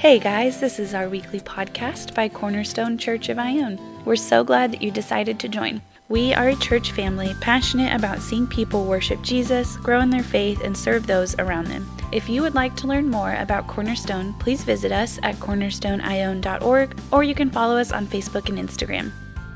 Hey guys, this is our weekly podcast by Cornerstone Church of Ione. We're so glad that you decided to join. We are a church family passionate about seeing people worship Jesus, grow in their faith, and serve those around them. If you would like to learn more about Cornerstone, please visit us at cornerstoneione.org, or you can follow us on Facebook and Instagram.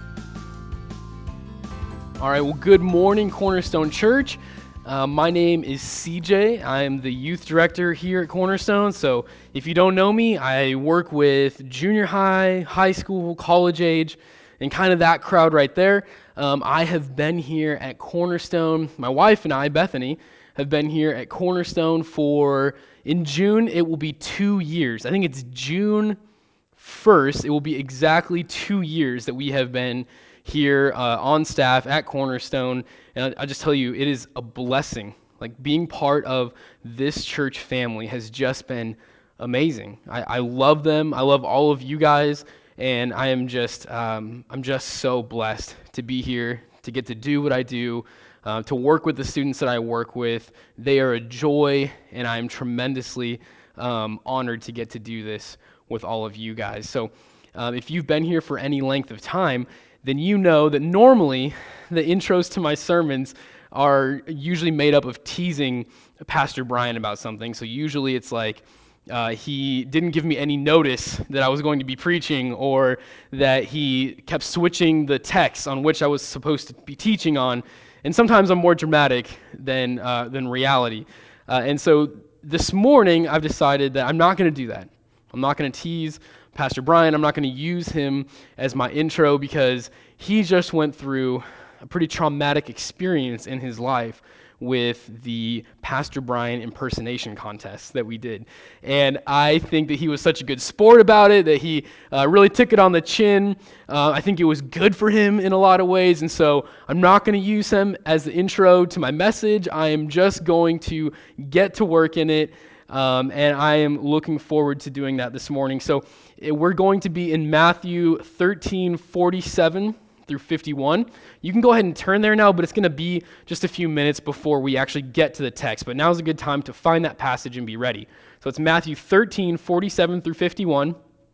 All right, well, good morning, Cornerstone Church. My name is CJ. I am the youth director here at Cornerstone. So if you don't know me, I work with junior high, high school, college age, and kind of that crowd right there. I have been here at Cornerstone. My wife and I, Bethany, have been here at Cornerstone in June, it will be 2 years. I think it's June 1st. It will be exactly 2 years that we have been here on staff at Cornerstone, and I just tell you, it is a blessing. Like, being part of this church family has just been amazing. I love them. I love all of you guys, and I'm just so blessed to be here, to get to do what I do, to work with the students that I work with. They are a joy, and I'm tremendously honored to get to do this with all of you guys. So if you've been here for any length of time, then you know that normally the intros to my sermons are usually made up of teasing Pastor Brian about something. So usually it's like he didn't give me any notice that I was going to be preaching, or that he kept switching the text on which I was supposed to be teaching on. And sometimes I'm more dramatic than reality. And so this morning I've decided that I'm not going to do that. I'm not going to tease Pastor Brian. I'm not going to use him as my intro, because he just went through a pretty traumatic experience in his life with the Pastor Brian impersonation contest that we did. And I think that he was such a good sport about it, that he really took it on the chin. I think it was good for him in a lot of ways, and so I'm not going to use him as the intro to my message. I am just going to get to work in it. And I am looking forward to doing that this morning. So we're going to be in Matthew 13:47 through 51. You can go ahead and turn there now, but it's going to be just a few minutes before we actually get to the text. But now's a good time to find that passage and be ready. So it's Matthew 13:47 through 51.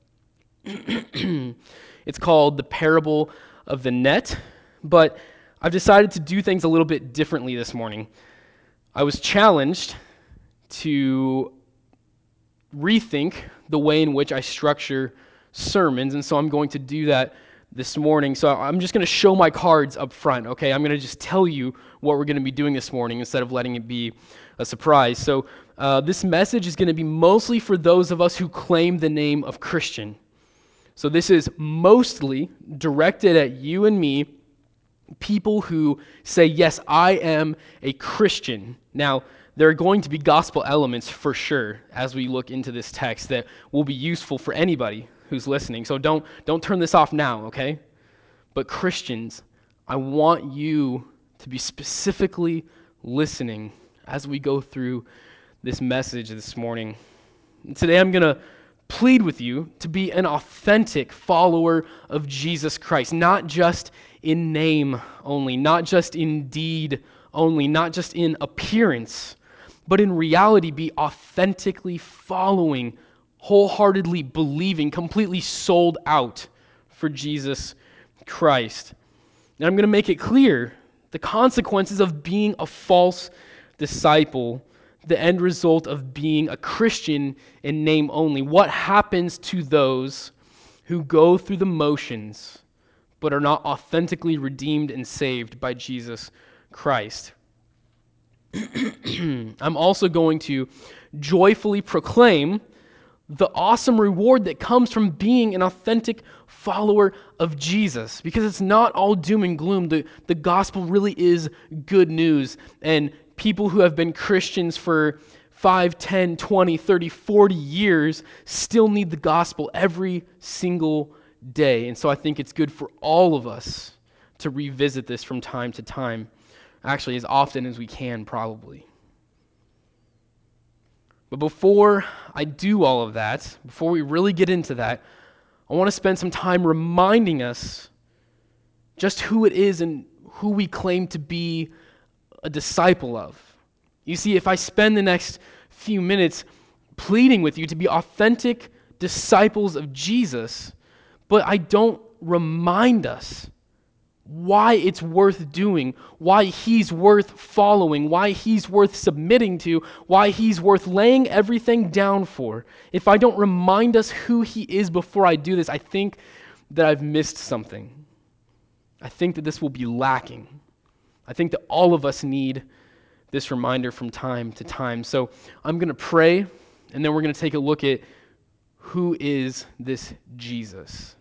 It's called the parable of the net, but I've decided to do things a little bit differently this morning. I was challenged to rethink the way in which I structure sermons, and so I'm going to do that this morning. So I'm just going to show my cards up front, okay? I'm going to just tell you what we're going to be doing this morning instead of letting it be a surprise. So this message is going to be mostly for those of us who claim the name of Christian. So this is mostly directed at you and me, people who say, yes, I am a Christian. Now, there are going to be gospel elements for sure as we look into this text that will be useful for anybody who's listening. So don't turn this off now, okay? But Christians, I want you to be specifically listening as we go through this message this morning. And today I'm going to plead with you to be an authentic follower of Jesus Christ, not just in name only, not just in deed only, not just in appearance, but in reality be authentically following, wholeheartedly believing, completely sold out for Jesus Christ. And I'm going to make it clear the consequences of being a false disciple, the end result of being a Christian in name only. What happens to those who go through the motions but are not authentically redeemed and saved by Jesus Christ? I'm also going to joyfully proclaim the awesome reward that comes from being an authentic follower of Jesus, because it's not all doom and gloom. The gospel really is good news, and people who have been Christians for 5, 10, 20, 30, 40 years still need the gospel every single day. And so I think it's good for all of us to revisit this from time to time. Actually, as often as we can, probably. But before I do all of that, before we really get into that, I want to spend some time reminding us just who it is and who we claim to be a disciple of. You see, if I spend the next few minutes pleading with you to be authentic disciples of Jesus, but I don't remind us why it's worth doing, why he's worth following, why he's worth submitting to, why he's worth laying everything down for. If I don't remind us who he is before I do this, I think that I've missed something. I think that this will be lacking. I think that all of us need this reminder from time to time. So I'm going to pray, and then we're going to take a look at who is this Jesus.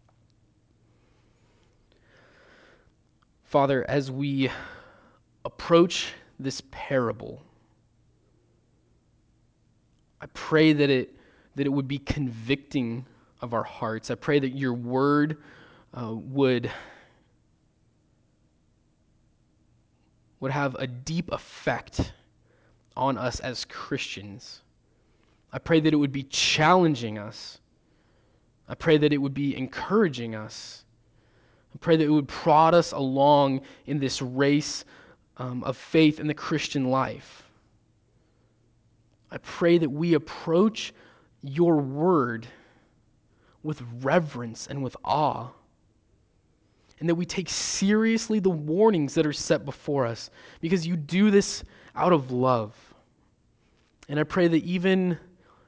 Father, as we approach this parable, I pray that it would be convicting of our hearts. I pray that your word would have a deep effect on us as Christians. I pray that it would be challenging us. I pray that it would be encouraging us. I pray that it would prod us along in this race of faith in the Christian life. I pray that we approach your word with reverence and with awe, and that we take seriously the warnings that are set before us, because you do this out of love. And I pray that even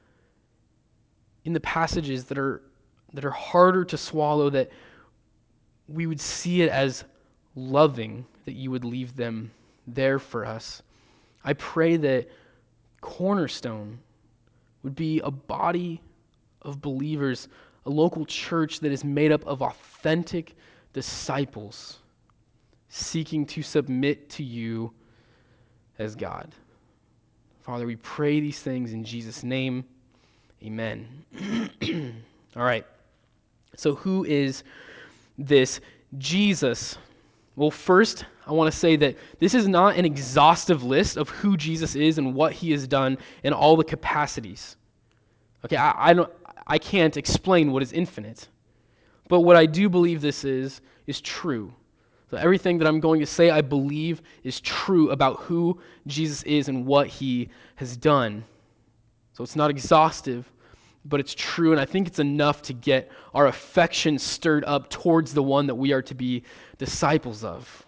in the passages that are harder to swallow, that we would see it as loving, that you would leave them there for us. I pray that Cornerstone would be a body of believers, a local church that is made up of authentic disciples seeking to submit to you as God. Father, we pray these things in Jesus' name. Amen. All right. So who is this Jesus? Well, first, I want to say that this is not an exhaustive list of who Jesus is and what he has done in all the capacities. Okay, I can't explain what is infinite. But what I do believe this is true. So everything that I'm going to say, I believe is true about who Jesus is and what he has done. So it's not exhaustive, but it's true, and I think it's enough to get our affection stirred up towards the one that we are to be disciples of.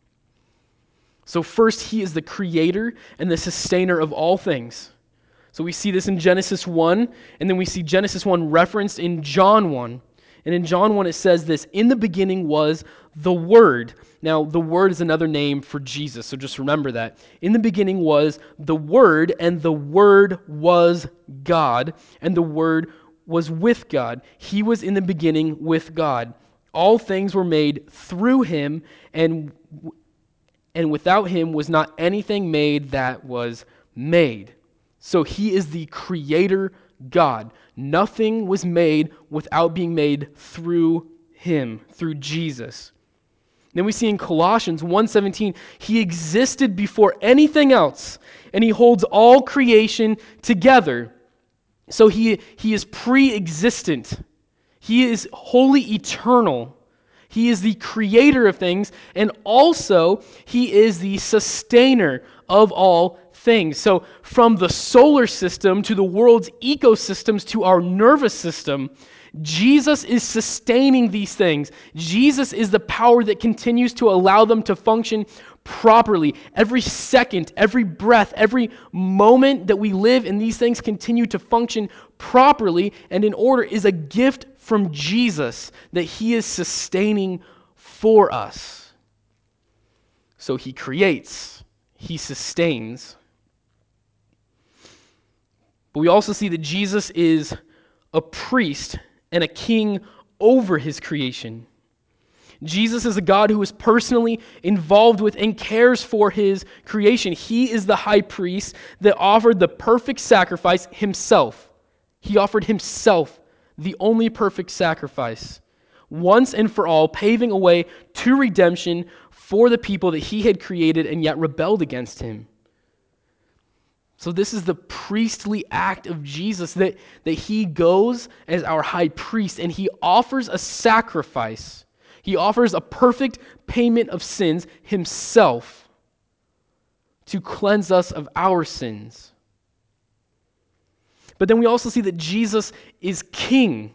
So first, he is the creator and the sustainer of all things. So we see this in Genesis 1, and then we see Genesis 1 referenced in John 1. And in John 1 it says this, "In the beginning was the Word." Now, the Word is another name for Jesus, so just remember that. In the beginning was the Word, and the Word was God, and the Word was with God. He was in the beginning with God. All things were made through him, and without him was not anything made that was made. So he is the creator God. Nothing was made without being made through him, through Jesus. Then we see in Colossians 1:17, he existed before anything else, and he holds all creation together. So he is pre-existent. He is wholly eternal. He is the creator of things, and also he is the sustainer of all things. So from the solar system to the world's ecosystems to our nervous system, Jesus is sustaining these things. Jesus is the power that continues to allow them to function properly. Every second, every breath, every moment that we live and these things continue to function properly and in order is a gift from Jesus that he is sustaining for us. So he creates, he sustains. But we also see that Jesus is a priest and a king over his creation. Jesus is a God who is personally involved with and cares for his creation. He is the high priest that offered the perfect sacrifice himself. He offered himself, the only perfect sacrifice, once and for all, paving a way to redemption for the people that he had created and yet rebelled against him. So this is the priestly act of Jesus, that he goes as our high priest and he offers a sacrifice. He offers a perfect payment of sins himself to cleanse us of our sins. But then we also see that Jesus is king.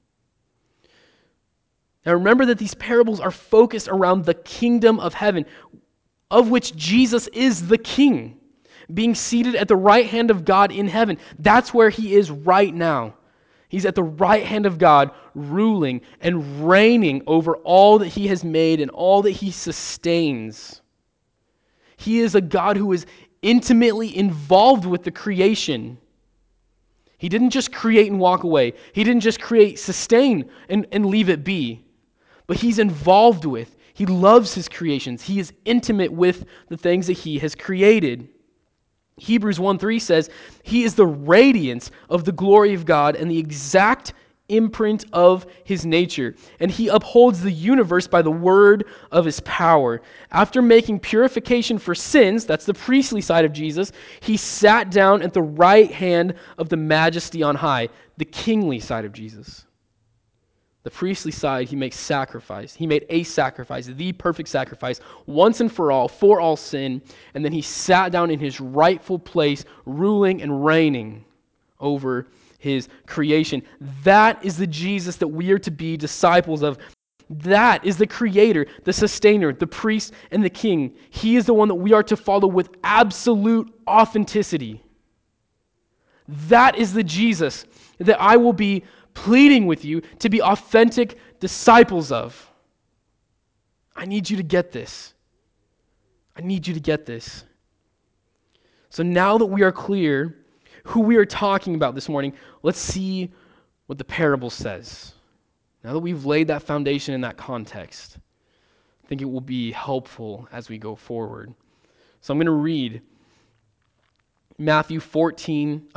Now remember that these parables are focused around the kingdom of heaven, of which Jesus is the king, being seated at the right hand of God in heaven. That's where he is right now. He's at the right hand of God, ruling and reigning over all that he has made and all that he sustains. He is a God who is intimately involved with the creation. He didn't just create and walk away. He didn't just create, sustain, and leave it be. But he's involved with. He loves his creations. He is intimate with the things that he has created. Hebrews 1:3 says, he is the radiance of the glory of God and the exact imprint of his nature, and he upholds the universe by the word of his power. After making purification for sins, that's the priestly side of Jesus, he sat down at the right hand of the majesty on high, the kingly side of Jesus. The priestly side, he makes sacrifice. He made a sacrifice, the perfect sacrifice, once and for all sin, and then he sat down in his rightful place, ruling and reigning over his creation. That is the Jesus that we are to be disciples of. That is the creator, the sustainer, the priest, and the king. He is the one that we are to follow with absolute authenticity. That is the Jesus that I will be pleading with you to be authentic disciples of. I need you to get this. I need you to get this. So now that we are clear who we are talking about this morning, let's see what the parable says. Now that we've laid that foundation in that context, I think it will be helpful as we go forward. So I'm going to read Matthew 13,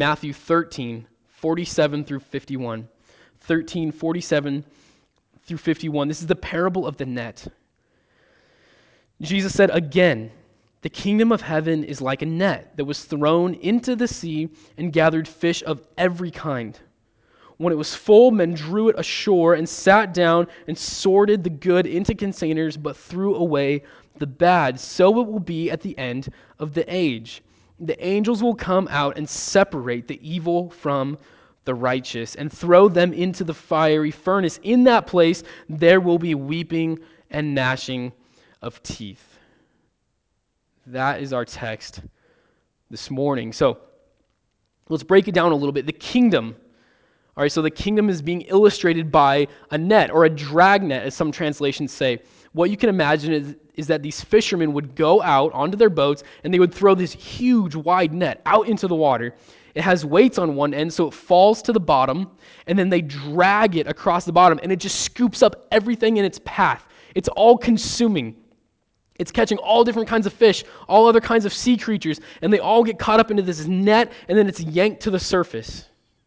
47 through 51. 13, 47 through 51. This is the parable of the net. Jesus said again, the kingdom of heaven is like a net that was thrown into the sea and gathered fish of every kind. When it was full, men drew it ashore and sat down and sorted the good into containers, but threw away the bad. So it will be at the end of the age. The angels will come out and separate the evil from the righteous and throw them into the fiery furnace. In that place, there will be weeping and gnashing of teeth. That is our text this morning. So let's break it down a little bit. The kingdom. All right, so the kingdom is being illustrated by a net or a dragnet, as some translations say. What you can imagine is that these fishermen would go out onto their boats and they would throw this huge wide net out into the water. It has weights on one end, so it falls to the bottom, and then they drag it across the bottom, and it just scoops up everything in its path. It's all consuming. It's catching all different kinds of fish, all other kinds of sea creatures, and they all get caught up into this net, and then it's yanked to the surface.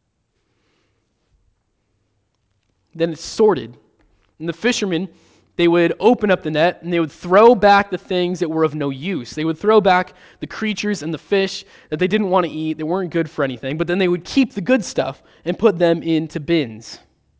Then it's sorted. And the fishermen, they would open up the net, and they would throw back the things that were of no use. They would throw back the creatures and the fish that they didn't want to eat, that weren't good for anything, but then they would keep the good stuff and put them into bins.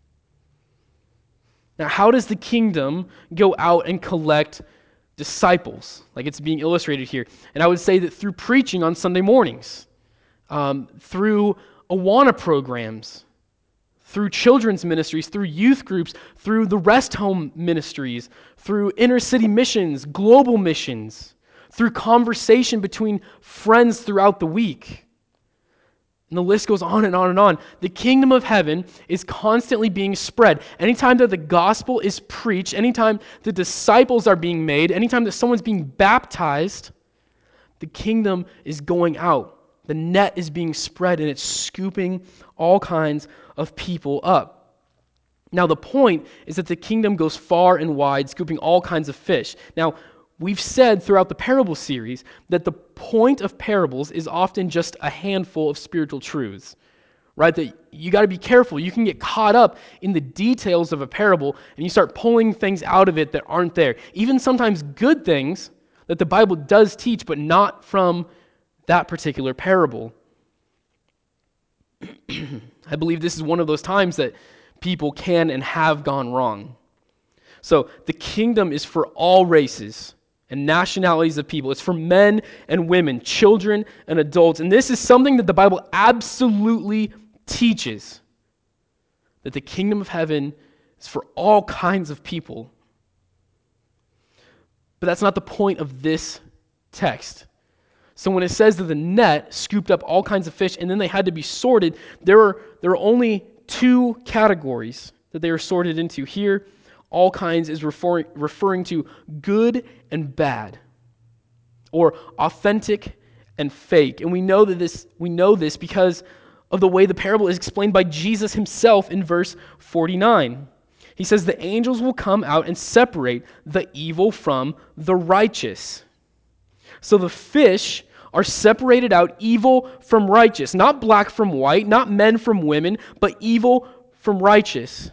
Now, how does the kingdom go out and collect disciples, like it's being illustrated here? And I would say that through preaching on Sunday mornings, through Awana programs, through children's ministries, through youth groups, through the rest home ministries, through inner city missions, global missions, through conversation between friends throughout the week. And the list goes on and on and on. The kingdom of heaven is constantly being spread. Anytime that the gospel is preached, anytime the disciples are being made, anytime that someone's being baptized, the kingdom is going out. The net is being spread and it's scooping all kinds of people up. Now the point is that the kingdom goes far and wide, scooping all kinds of fish. Now, we've said throughout the parable series that the point of parables is often just a handful of spiritual truths, right? That you got to be careful. You can get caught up in the details of a parable and you start pulling things out of it that aren't there. Even sometimes good things that the Bible does teach, but not from that particular parable. I believe this is one of those times that people can and have gone wrong. So the kingdom is for all races, and nationalities of people. It's for men and women, children and adults. And this is something that the Bible absolutely teaches, that the kingdom of heaven is for all kinds of people. But that's not the point of this text. So when it says that the net scooped up all kinds of fish and then they had to be sorted, there are only two categories that they are sorted into. Here, all kinds is referring to good and bad, or authentic and fake. And we know this because of the way the parable is explained by Jesus himself in verse 49. He says the angels will come out and separate the evil from the righteous. So the fish are separated out, evil from righteous, not black from white, not men from women, but evil from righteous.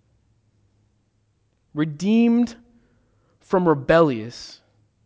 Redeemed from rebellious.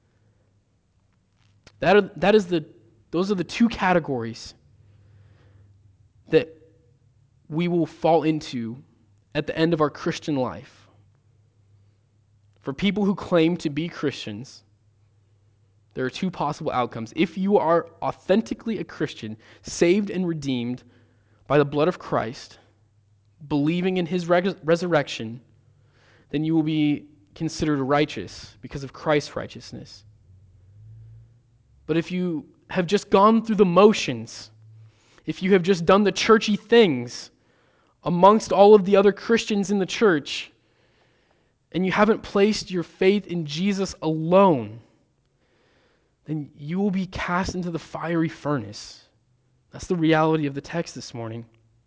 Those are the two categories that we will fall into at the end of our Christian life. For people who claim to be Christians, there are two possible outcomes. If you are authentically a Christian, saved and redeemed by the blood of Christ, believing in his resurrection, then you will be considered righteous because of Christ's righteousness. But if you have just gone through the motions, if you have just done the churchy things amongst all of the other Christians in the church, and you haven't placed your faith in Jesus alone, then you will be cast into the fiery furnace. That's the reality of the text this morning.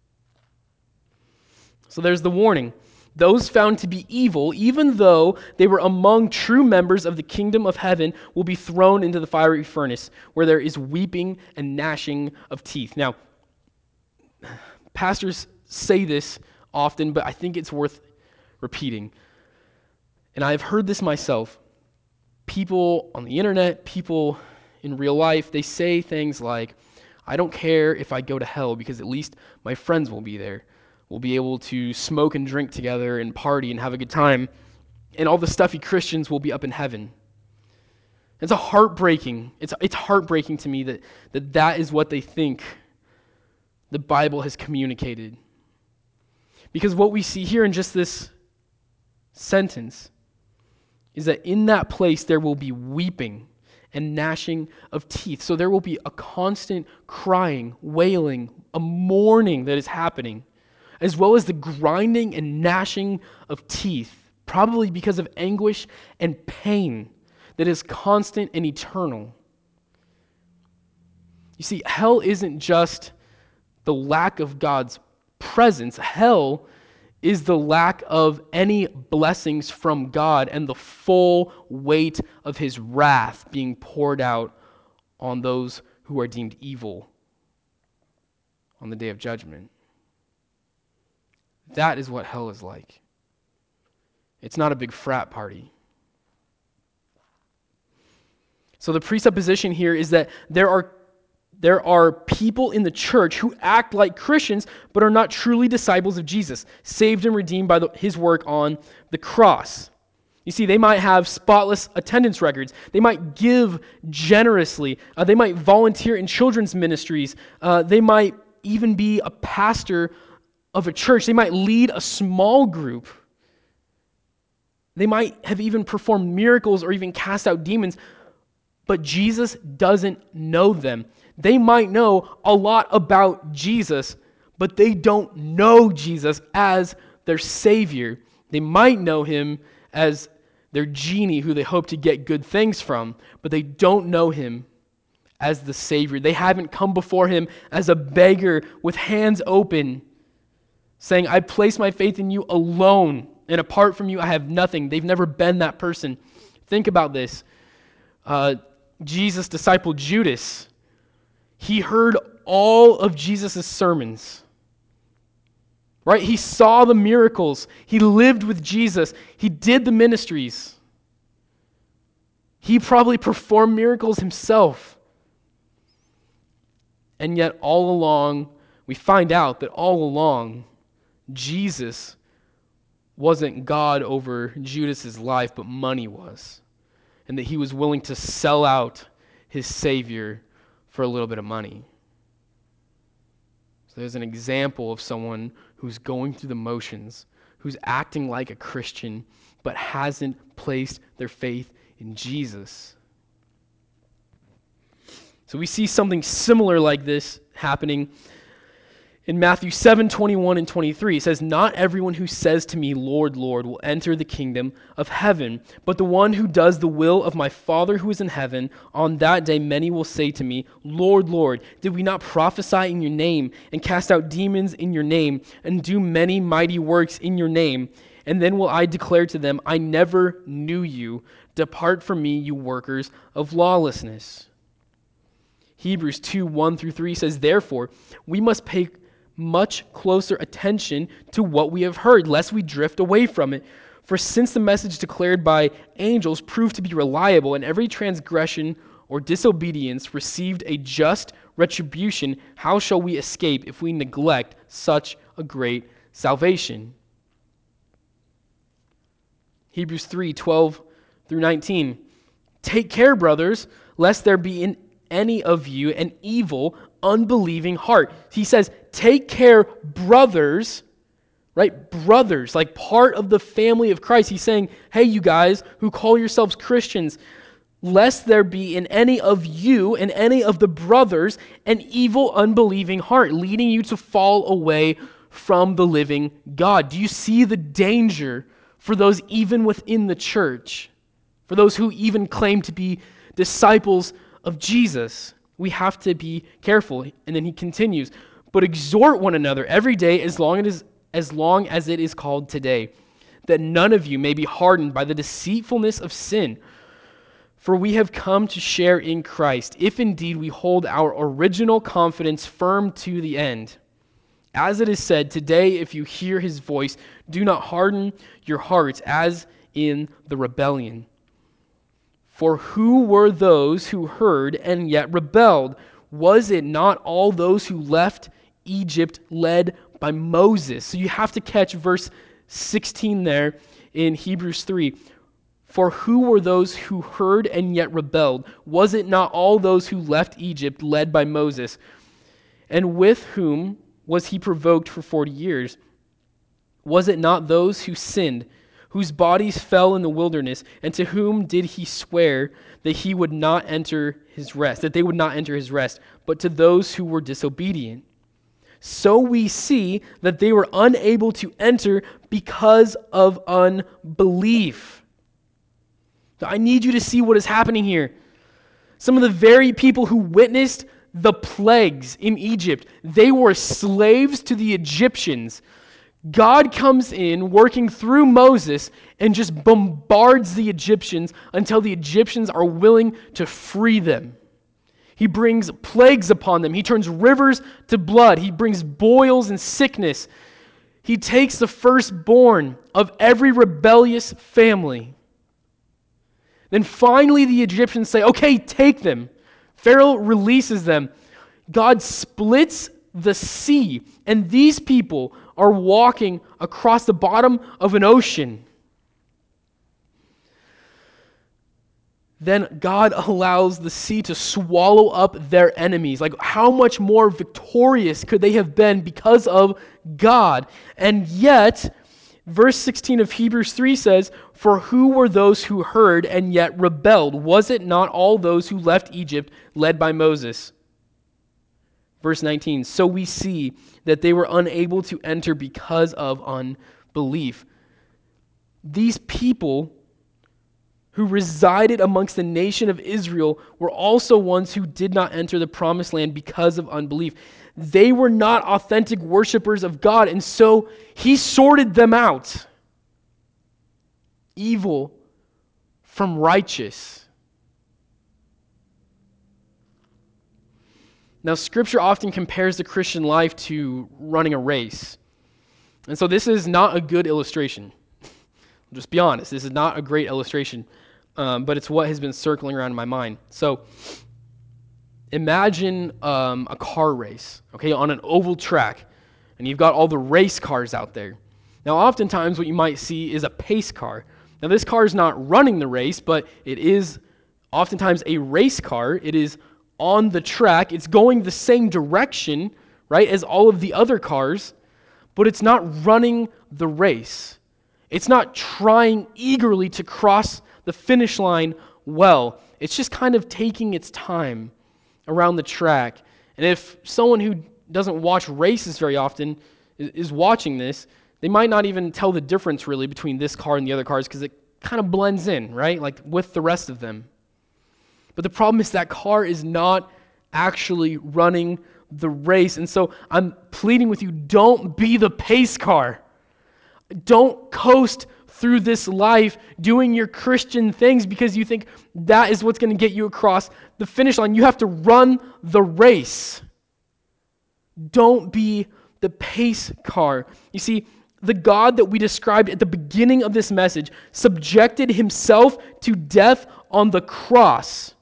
So there's the warning. Those found to be evil, even though they were among true members of the kingdom of heaven, will be thrown into the fiery furnace, where there is weeping and gnashing of teeth. Now, pastors say this often, but I think it's worth repeating. And I've heard this myself. People on the internet, people in real life, they say things like, I don't care if I go to hell because at least my friends will be there. We'll be able to smoke and drink together and party and have a good time. And all the stuffy Christians will be up in heaven. It's heartbreaking to me that is what they think the Bible has communicated. Because what we see here in just this sentence is that in that place there will be weeping and gnashing of teeth. So there will be a constant crying, wailing, a mourning that is happening, as well as the grinding and gnashing of teeth, probably because of anguish and pain that is constant and eternal. You see, hell isn't just the lack of God's presence. Hell is the lack of any blessings from God and the full weight of his wrath being poured out on those who are deemed evil on the day of judgment. That is what hell is like. It's not a big frat party. So the presupposition here is that there are people in the church who act like Christians but are not truly disciples of Jesus, saved and redeemed by his work on the cross. You see, they might have spotless attendance records. They might give generously. They might volunteer in children's ministries. They might even be a pastor of a church. They might lead a small group. They might have even performed miracles or even cast out demons, but Jesus doesn't know them. They might know a lot about Jesus, but they don't know Jesus as their Savior. They might know him as their genie who they hope to get good things from, but they don't know him as the Savior. They haven't come before him as a beggar with hands open, saying, I place my faith in you alone, and apart from you I have nothing. They've never been that person. Think about this. Jesus' disciple Judas, he heard all of Jesus' sermons. Right? He saw the miracles. He lived with Jesus. He did the ministries. He probably performed miracles himself. And yet all along, we find out that all along, Jesus wasn't God over Judas's life, but money was. and that he was willing to sell out his Savior for a little bit of money. So there's an example of someone who's going through the motions, who's acting like a Christian, but hasn't placed their faith in Jesus. So we see something similar like this happening in Matthew 7:21 and 23. It says, "Not everyone who says to me, 'Lord, Lord,' will enter the kingdom of heaven, but the one who does the will of my Father who is in heaven. On that day many will say to me, 'Lord, Lord, did we not prophesy in your name, and cast out demons in your name, and do many mighty works in your name?' And then will I declare to them, 'I never knew you. Depart from me, you workers of lawlessness.'" Hebrews 2:1-3 says, "Therefore, we must pay much closer attention to what we have heard, lest we drift away from it. For since the message declared by angels proved to be reliable, and every transgression or disobedience received a just retribution, how shall we escape if we neglect such a great salvation?" Hebrews 3:12-19, "Take care, brothers, lest there be in any of you an evil, unbelieving heart." He says, take care, brothers, right? Brothers, like part of the family of Christ. He's saying, hey, you guys who call yourselves Christians, lest there be in any of you and any of the brothers an evil, unbelieving heart, leading you to fall away from the living God. Do you see the danger for those even within the church, for those who even claim to be disciples of Jesus? We have to be careful. And then he continues, "But exhort one another every day as long as it is called today, that none of you may be hardened by the deceitfulness of sin. For we have come to share in Christ, if indeed we hold our original confidence firm to the end. As it is said, today if you hear his voice, do not harden your hearts as in the rebellion. For who were those who heard and yet rebelled? Was it not all those who left Egypt led by Moses?" So you have to catch verse 16 there in Hebrews 3. "For who were those who heard and yet rebelled? Was it not all those who left Egypt led by Moses? And with whom was he provoked for 40 years? Was it not those who sinned, whose bodies fell in the wilderness, and to whom did he swear that he would not enter his rest, that they would not enter his rest, but to those who were disobedient? So we see that they were unable to enter because of unbelief." So I need you to see what is happening here. Some of the very people who witnessed the plagues in Egypt, they were slaves to the Egyptians. God comes in, working through Moses, and just bombards the Egyptians until the Egyptians are willing to free them. He brings plagues upon them. He turns rivers to blood. He brings boils and sickness. He takes the firstborn of every rebellious family. Then finally the Egyptians say, okay, take them. Pharaoh releases them. God splits the sea, and these people are walking across the bottom of an ocean. Then God allows the sea to swallow up their enemies. Like, how much more victorious could they have been because of God? And yet, verse 16 of Hebrews 3 says, "For who were those who heard and yet rebelled? Was it not all those who left Egypt led by Moses?" Verse 19, "So we see that they were unable to enter because of unbelief." These people who resided amongst the nation of Israel were also ones who did not enter the promised land because of unbelief. They were not authentic worshipers of God, and so he sorted them out. Evil from righteous. Now, Scripture often compares the Christian life to running a race. And so this is not a good illustration. I'll just be honest, this is not a great illustration, but it's what has been circling around in my mind. So imagine a car race, okay, on an oval track, and you've got all the race cars out there. Now, oftentimes what you might see is a pace car. Now, this car is not running the race, but it is oftentimes a race car. It is on the track. It's going the same direction, right, as all of the other cars, but it's not running the race. It's not trying eagerly to cross the finish line well. It's just kind of taking its time around the track. And if someone who doesn't watch races very often is watching this, they might not even tell the difference really between this car and the other cars because it kind of blends in, right? Like with the rest of them. But the problem is that car is not actually running the race. And so I'm pleading with you, don't be the pace car. Don't coast through this life doing your Christian things because you think that is what's going to get you across the finish line. You have to run the race. Don't be the pace car. You see, the God that we described at the beginning of this message subjected himself to death on the cross.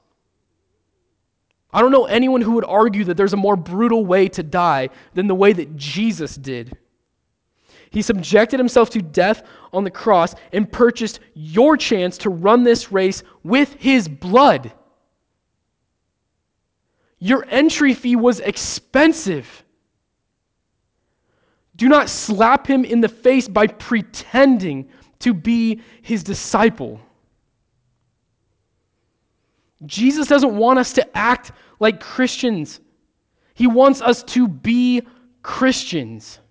I don't know anyone who would argue that there's a more brutal way to die than the way that Jesus did. He subjected himself to death on the cross and purchased your chance to run this race with his blood. Your entry fee was expensive. Do not slap him in the face by pretending to be his disciple. Jesus doesn't want us to act like Christians. He wants us to be Christians.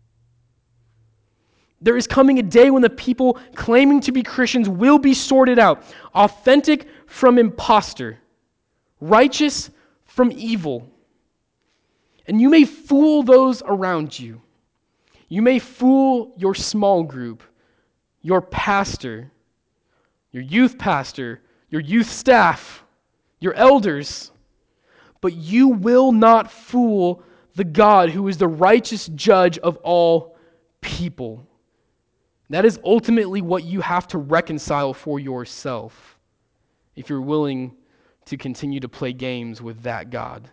There is coming a day when the people claiming to be Christians will be sorted out, authentic from imposter, righteous from evil. And you may fool those around you. You may fool your small group, your pastor, your youth staff, your elders, but you will not fool the God who is the righteous judge of all people. That is ultimately what you have to reconcile for yourself if you're willing to continue to play games with that God.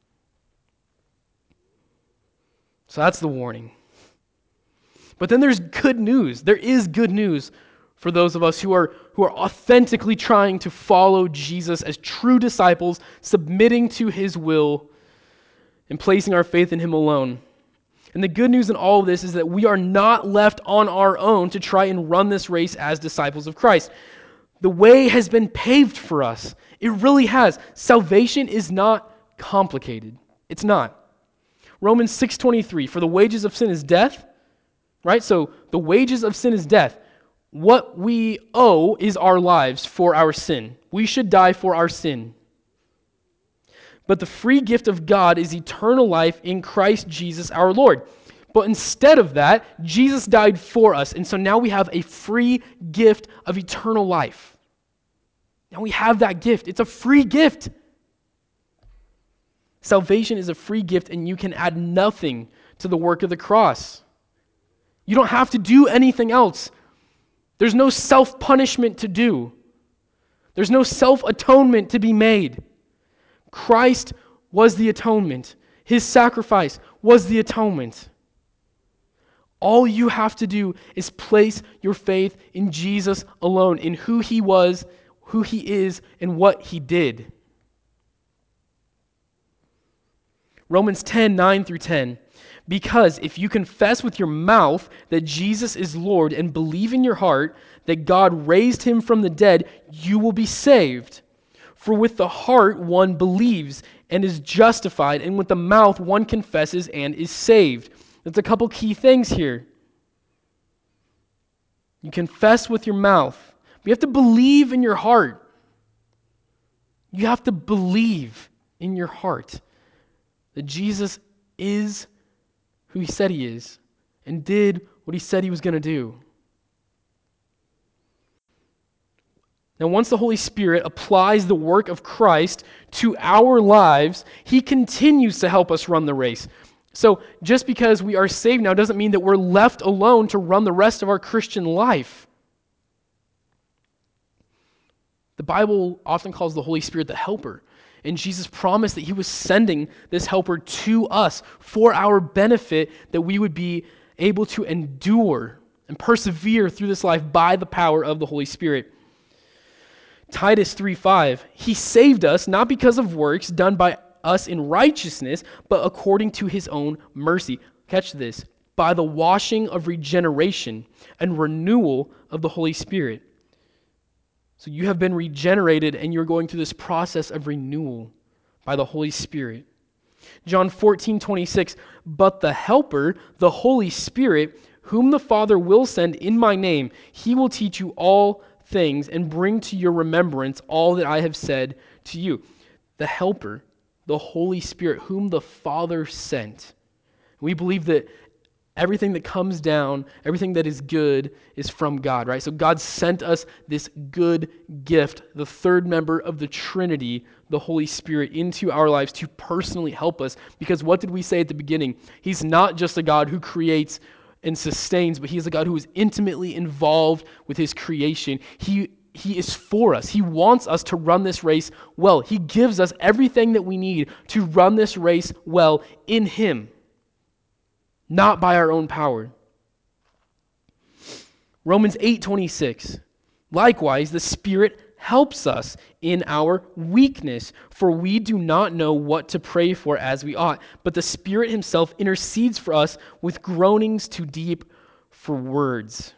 So that's the warning. But then there's good news. There is good news for those of us who are authentically trying to follow Jesus as true disciples, submitting to his will and placing our faith in him alone. And the good news in all of this is that we are not left on our own to try and run this race as disciples of Christ. The way has been paved for us. It really has. Salvation is not complicated. It's not. Romans 6:23, for the wages of sin is death, right? So the wages of sin is death. What we owe is our lives for our sin. We should die for our sin. But the free gift of God is eternal life in Christ Jesus our Lord. But instead of that, Jesus died for us. And so now we have a free gift of eternal life. Now we have that gift. It's a free gift. Salvation is a free gift, and you can add nothing to the work of the cross. You don't have to do anything else. There's no self-punishment to do. There's no self-atonement to be made. Christ was the atonement. His sacrifice was the atonement. All you have to do is place your faith in Jesus alone, in who he was, who he is, and what he did. Romans 10:9-10. Because if you confess with your mouth that Jesus is Lord and believe in your heart that God raised him from the dead, you will be saved. For with the heart one believes and is justified, and with the mouth one confesses and is saved. That's a couple key things here. You confess with your mouth, but you have to believe in your heart. You have to believe in your heart that Jesus is who he said he is and did what he said he was going to do. Now, once the Holy Spirit applies the work of Christ to our lives, he continues to help us run the race. So just because we are saved now doesn't mean that we're left alone to run the rest of our Christian life. The Bible often calls the Holy Spirit the helper. And Jesus promised that he was sending this helper to us for our benefit, that we would be able to endure and persevere through this life by the power of the Holy Spirit. Titus 3:5, he saved us not because of works done by us in righteousness, but according to his own mercy. Catch this, by the washing of regeneration and renewal of the Holy Spirit. So you have been regenerated and you're going through this process of renewal by the Holy Spirit. John 14:26, but the Helper, the Holy Spirit, whom the Father will send in my name, he will teach you all things and bring to your remembrance all that I have said to you. The Helper, the Holy Spirit, whom the Father sent. We believe that everything that comes down, everything that is good is from God, right? So God sent us this good gift, the third member of the Trinity, the Holy Spirit, into our lives to personally help us. Because what did we say at the beginning? He's not just a God who creates and sustains, but he is a God who is intimately involved with his creation. He is for us. He wants us to run this race well. He gives us everything that we need to run this race well in him, not by our own power. Romans 8:26. Likewise, the Spirit helps us in our weakness, for we do not know what to pray for as we ought, but the Spirit himself intercedes for us with groanings too deep for words.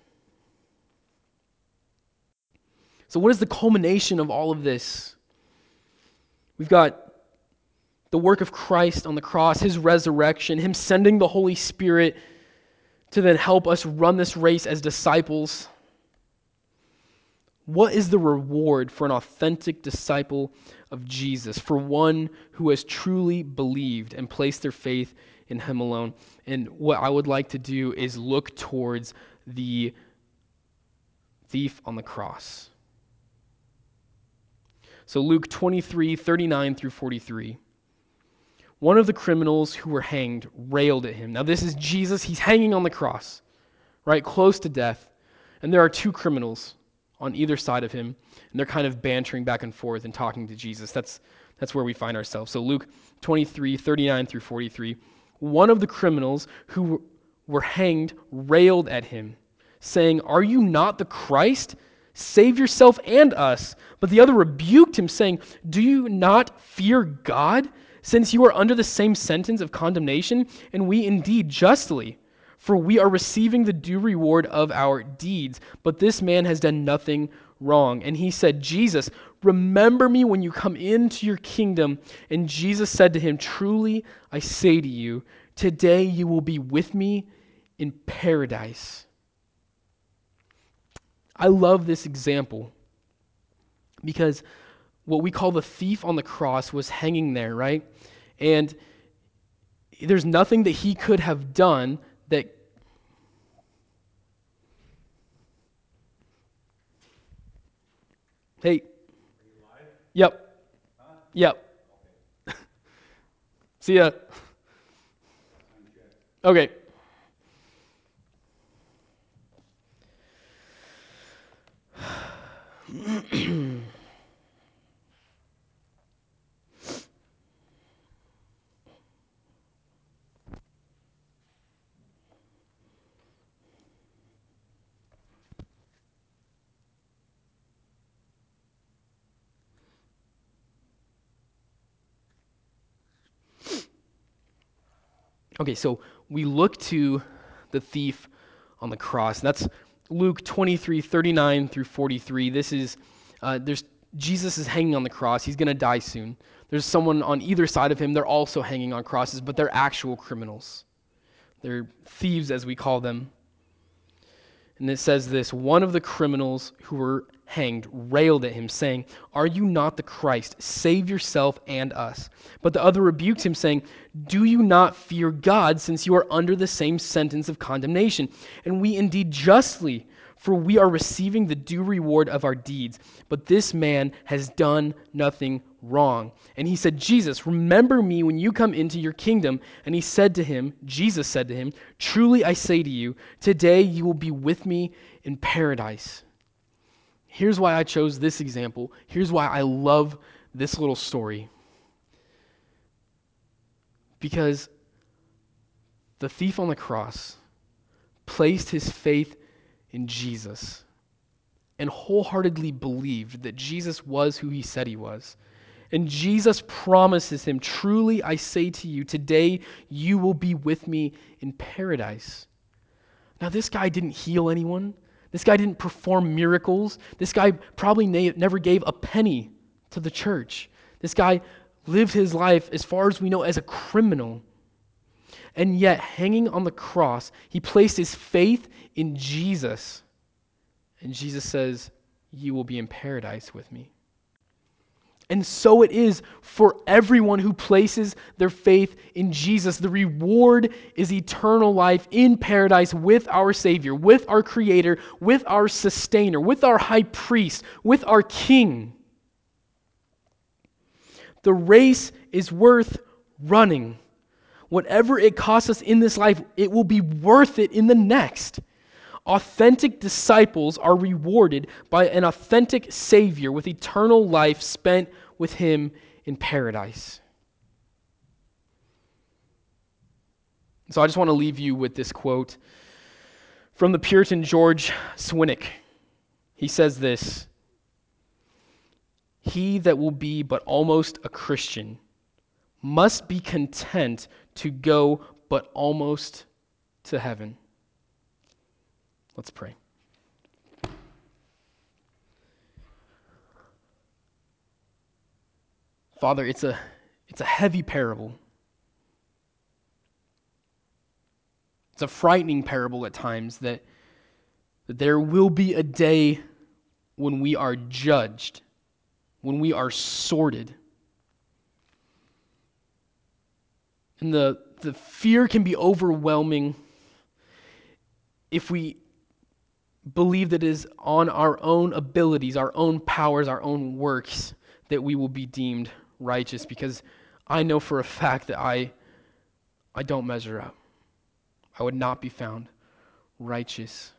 So what is the culmination of all of this? We've got the work of Christ on the cross, his resurrection, him sending the Holy Spirit to then help us run this race as disciples. What is the reward for an authentic disciple of Jesus, for one who has truly believed and placed their faith in him alone? And what I would like to do is look towards the thief on the cross. So Luke 23:39 through 43. One of the criminals who were hanged railed at him. Now this is Jesus. He's hanging on the cross, right, close to death. And there are two criminals on either side of him, and they're kind of bantering back and forth and talking to Jesus. That's where we find ourselves. So Luke 23:39 through 43. One of the criminals who were hanged railed at him, saying, "Are you not the Christ? Save yourself and us." But the other rebuked him, saying, "Do you not fear God, since you are under the same sentence of condemnation, and we indeed justly? For we are receiving the due reward of our deeds, but this man has done nothing wrong." And he said, "Jesus, remember me when you come into your kingdom." And Jesus said to him, "Truly I say to you, today you will be with me in paradise." I love this example because what we call the thief on the cross was hanging there, right? And there's nothing that he could have done that Hey. Yep. Yep. See ya. Okay. Okay, so we look to the thief on the cross. And that's Luke 23:39 through 43. This is, Jesus is hanging on the cross. He's going to die soon. There's someone on either side of him. They're also hanging on crosses, but they're actual criminals. They're thieves, as we call them. And it says this, one of the criminals who were hanged railed at him, saying, "Are you not the Christ? Save yourself and us." But the other rebuked him, saying, "Do you not fear God, since you are under the same sentence of condemnation? And we indeed justly, for we are receiving the due reward of our deeds. But this man has done nothing wrong." And he said, "Jesus, remember me when you come into your kingdom." And he said to him, Jesus said to him, "Truly I say to you, today you will be with me in paradise." Here's why I chose this example. Here's why I love this little story. Because the thief on the cross placed his faith in Jesus and wholeheartedly believed that Jesus was who he said he was. And Jesus promises him, truly I say to you, today you will be with me in paradise. Now this guy didn't heal anyone. This guy didn't perform miracles. This guy probably never gave a penny to the church. This guy lived his life, as far as we know, as a criminal. And yet, hanging on the cross, he placed his faith in Jesus. And Jesus says, you will be in paradise with me. And so it is for everyone who places their faith in Jesus. The reward is eternal life in paradise with our Savior, with our Creator, with our Sustainer, with our High Priest, with our King. The race is worth running. Whatever it costs us in this life, it will be worth it in the next. Authentic disciples are rewarded by an authentic Savior with eternal life spent with Him in paradise. So I just want to leave you with this quote from the Puritan George Swinnock. He says this: "He that will be but almost a Christian must be content to go but almost to heaven." Let's pray. Father, it's a heavy parable. It's a frightening parable at times that there will be a day when we are judged, when we are sorted. And the fear can be overwhelming if we believe that it is on our own abilities, our own powers, our own works that we will be deemed righteous, because I know for a fact that I don't measure up. I would not be found righteous.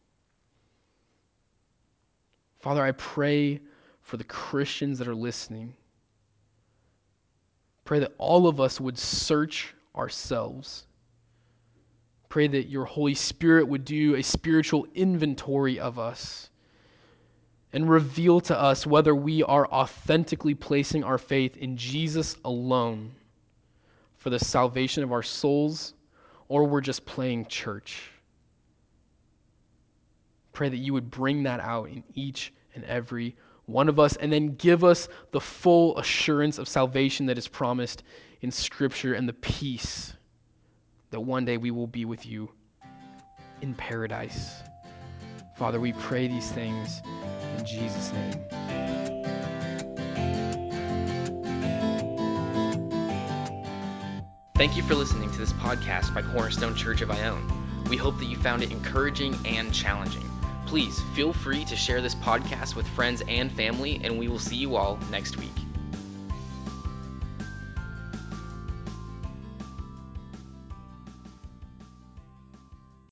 Father, I pray for the Christians that are listening. Pray that all of us would search ourselves. Pray that your Holy Spirit would do a spiritual inventory of us and reveal to us whether we are authentically placing our faith in Jesus alone for the salvation of our souls, or we're just playing church. Pray that you would bring that out in each and every one of us, and then give us the full assurance of salvation that is promised in Scripture and the peace that one day we will be with you in paradise. Father, we pray these things in Jesus' name. Thank you for listening to this podcast by Cornerstone Church of Ione. We hope that you found it encouraging and challenging. Please feel free to share this podcast with friends and family, and we will see you all next week.